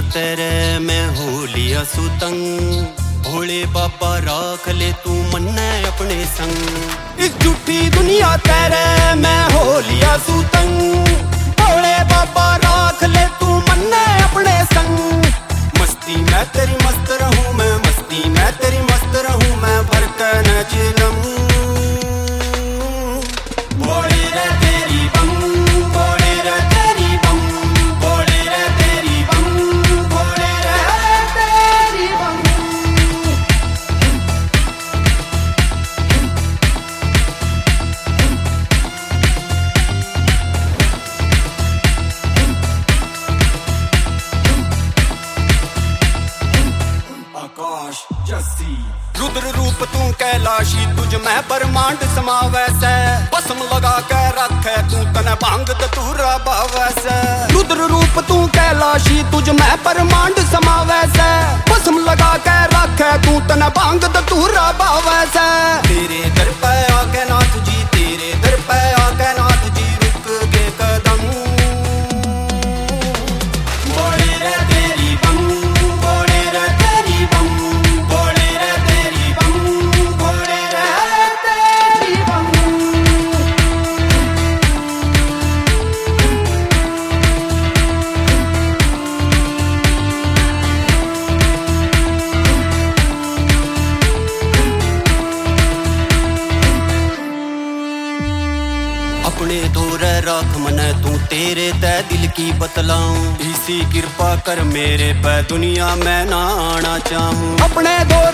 तेरे मैं हो लिया सुतंग, भोले बाबा राख ले तू मन्ने अपने संग। इस झूठी दुनिया तेरे मैं हो लिया सुतंग, भोले बाबा राख ले तू मन्ने अपने संग। मस्ती मैं तेरी मस्त रहूं मैं, मस्ती मैं तेरी मस्त रहूं मैं, भर के न चिलम। भोले रे तेरी बम, भोले रे तेरी बम, भोले रे तेरी बम, भोले रे तेरी बम। आकाश जस्सी रुद्र रूप तू कैलाशी, तुझ में ब्रह्मांड समावैस है। भस्म लगा के रखे तू तने भांग धतूरा बावैस है। रुद्र रूप तू कैलाशी, तुझ में ब्रह्मांड समावैस है। भस्म लगा के रखे तू तने भांग धतूरा बावैस है। तेरे दर पे आके नाथ जी, तेरे दर पे आके नाथ जी, रुक के कदम। भोले रे तेरी बम, भोले रे तेरी बम, भोले रे तेरी बम, भोले रे तेरी बम। अपने दौरे रख मने तू, तेरे तै दिल की बतलाऊं। इसी कृपा कर मेरे पे दुनिया में ना आना चाहूं। अपने दौरे